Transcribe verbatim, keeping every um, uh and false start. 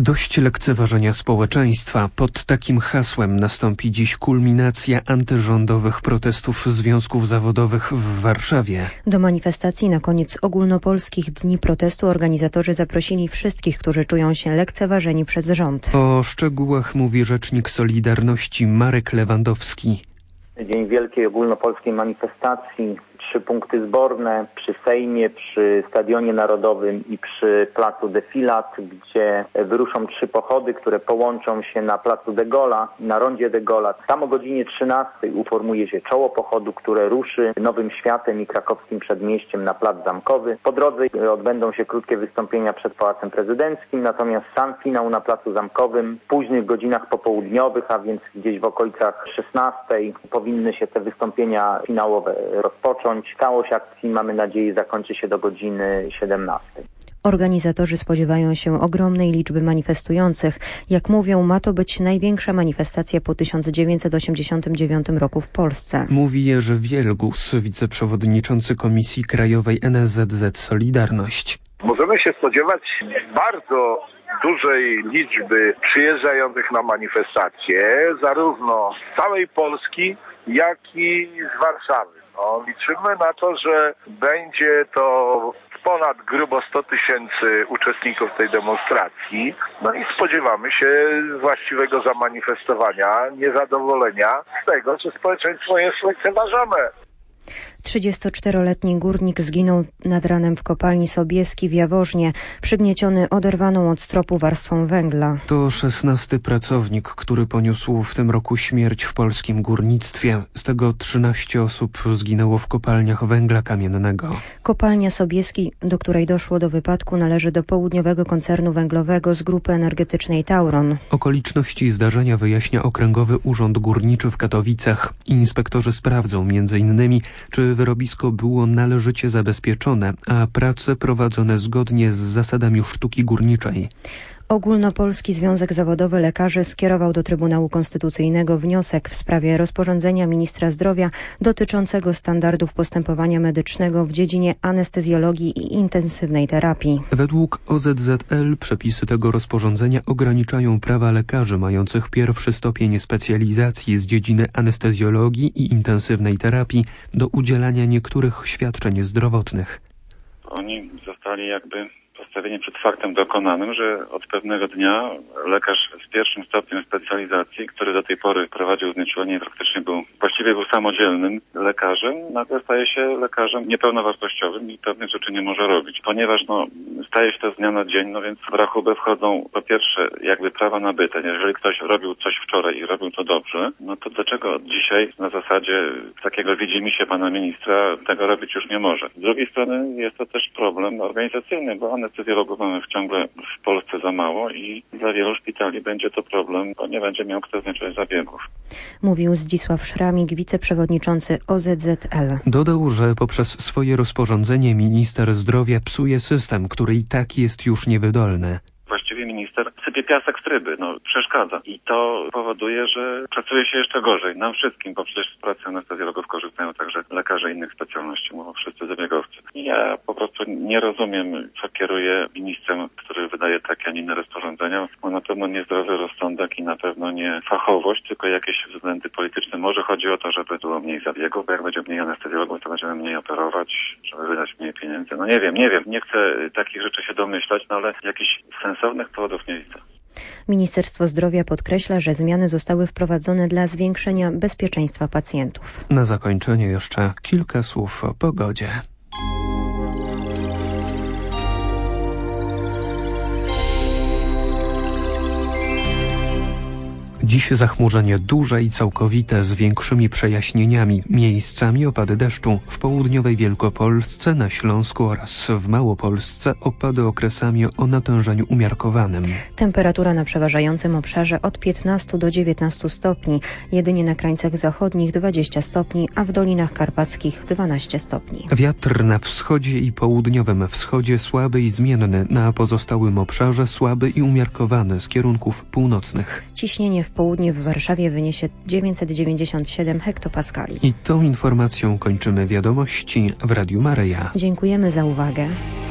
Dość lekceważenia społeczeństwa. Pod takim hasłem nastąpi dziś kulminacja antyrządowych protestów związków zawodowych w Warszawie. Do manifestacji na koniec ogólnopolskich dni protestu organizatorzy zaprosili wszystkich, którzy czują się lekceważeni przez rząd. O szczegółach mówi rzecznik Solidarności Marek Lewandowski. Dzień wielkiej ogólnopolskiej manifestacji. Trzy punkty zborne przy Sejmie, przy Stadionie Narodowym i przy Placu Defilat, gdzie wyruszą trzy pochody, które połączą się na Placu de Gaulle'a, na rondzie de Gaulle'a. Tam o godzinie trzynastej uformuje się czoło pochodu, które ruszy Nowym Światem i Krakowskim Przedmieściem na Plac Zamkowy. Po drodze odbędą się krótkie wystąpienia przed Pałacem Prezydenckim, natomiast sam finał na Placu Zamkowym w późnych godzinach popołudniowych, a więc gdzieś w okolicach szesnastej powinny się te wystąpienia finałowe rozpocząć. Całość akcji, mamy nadzieję, zakończy się do godziny siedemnastej. Organizatorzy spodziewają się ogromnej liczby manifestujących. Jak mówią, ma to być największa manifestacja po tysiąc dziewięćset osiemdziesiątym dziewiątym roku w Polsce. Mówi Jerzy Wielgus, wiceprzewodniczący Komisji Krajowej N S Z Z Solidarność. Możemy się spodziewać bardzo dużej liczby przyjeżdżających na manifestacje, zarówno z całej Polski, jak i z Warszawy. No, liczymy na to, że będzie to ponad grubo sto tysięcy uczestników tej demonstracji. No i spodziewamy się właściwego zamanifestowania, niezadowolenia z tego, że społeczeństwo jest lekceważone. trzydziestoczteroletni górnik zginął nad ranem w kopalni Sobieski w Jaworznie, przygnieciony oderwaną od stropu warstwą węgla. To szesnasty pracownik, który poniósł w tym roku śmierć w polskim górnictwie. Z tego trzynaście osób zginęło w kopalniach węgla kamiennego. Kopalnia Sobieski, do której doszło do wypadku, należy do południowego koncernu węglowego z grupy energetycznej Tauron. Okoliczności zdarzenia wyjaśnia Okręgowy Urząd Górniczy w Katowicach. Inspektorzy sprawdzą między innymi, czy wyrobisko było należycie zabezpieczone, a prace prowadzone zgodnie z zasadami sztuki górniczej. Ogólnopolski Związek Zawodowy Lekarzy skierował do Trybunału Konstytucyjnego wniosek w sprawie rozporządzenia ministra zdrowia dotyczącego standardów postępowania medycznego w dziedzinie anestezjologii i intensywnej terapii. Według O Z Z L przepisy tego rozporządzenia ograniczają prawa lekarzy mających pierwszy stopień specjalizacji z dziedziny anestezjologii i intensywnej terapii do udzielania niektórych świadczeń zdrowotnych. Oni zostali jakby postawienie przed faktem dokonanym, że od pewnego dnia lekarz z pierwszym stopniem specjalizacji, który do tej pory prowadził znieczulenie, praktycznie był, właściwie był samodzielnym lekarzem, nagle staje się lekarzem niepełnowartościowym i pewnych rzeczy nie może robić. Ponieważ no, staje się to z dnia na dzień, no więc w rachubę wchodzą po pierwsze jakby prawa nabyte. Jeżeli ktoś robił coś wczoraj i robił to dobrze, no to dlaczego dzisiaj na zasadzie takiego widzimisię pana ministra tego robić już nie może? Z drugiej strony jest to też problem organizacyjny, bo one anestezjologów mamy ciągle w Polsce za mało i dla wielu szpitali będzie to problem, bo nie będzie miał kto znieczulać zabiegów. Mówił Zdzisław Szramik, wiceprzewodniczący O Z Z L. Dodał, że poprzez swoje rozporządzenie minister zdrowia psuje system, który i tak jest już niewydolny. Właściwie minister sypie piasek w tryby, no przeszkadza. I to powoduje, że pracuje się jeszcze gorzej. Nam wszystkim, bo przecież z pracy anestezjologów korzystają także lekarze innych specjalności, mówią wszyscy zabiegowcy. I ja po prostu nie rozumiem, co kieruje ministrem, który wydaje takie, a nie inne rozporządzenia. Bo na pewno nie zdrowy rozsądek i na pewno nie fachowość, tylko jakieś względy polityczne. Może chodzi o to, żeby było mniej zabiegów, bo jak będzie mniej anestezjologów, to będziemy mniej operować, żeby wydać mniej pieniędzy. No nie wiem, nie wiem. Nie chcę takich rzeczy się domyślać, no ale jakiś sensownych powodów nie widzę. Ministerstwo Zdrowia podkreśla, że zmiany zostały wprowadzone dla zwiększenia bezpieczeństwa pacjentów. Na zakończenie jeszcze kilka słów o pogodzie. Dziś zachmurzenie duże i całkowite z większymi przejaśnieniami. Miejscami opady deszczu. W południowej Wielkopolsce, na Śląsku oraz w Małopolsce opady okresami o natężeniu umiarkowanym. Temperatura na przeważającym obszarze od piętnastu do dziewiętnastu stopni. Jedynie na krańcach zachodnich dwadzieścia stopni, a w Dolinach Karpackich dwanaście stopni. Wiatr na wschodzie i południowym wschodzie słaby i zmienny. Na pozostałym obszarze słaby i umiarkowany z kierunków północnych. Ciśnienie w południe w Warszawie wyniesie dziewięćset dziewięćdziesiąt siedem hektopaskali. I tą informacją kończymy wiadomości w Radiu Maryja. Dziękujemy za uwagę.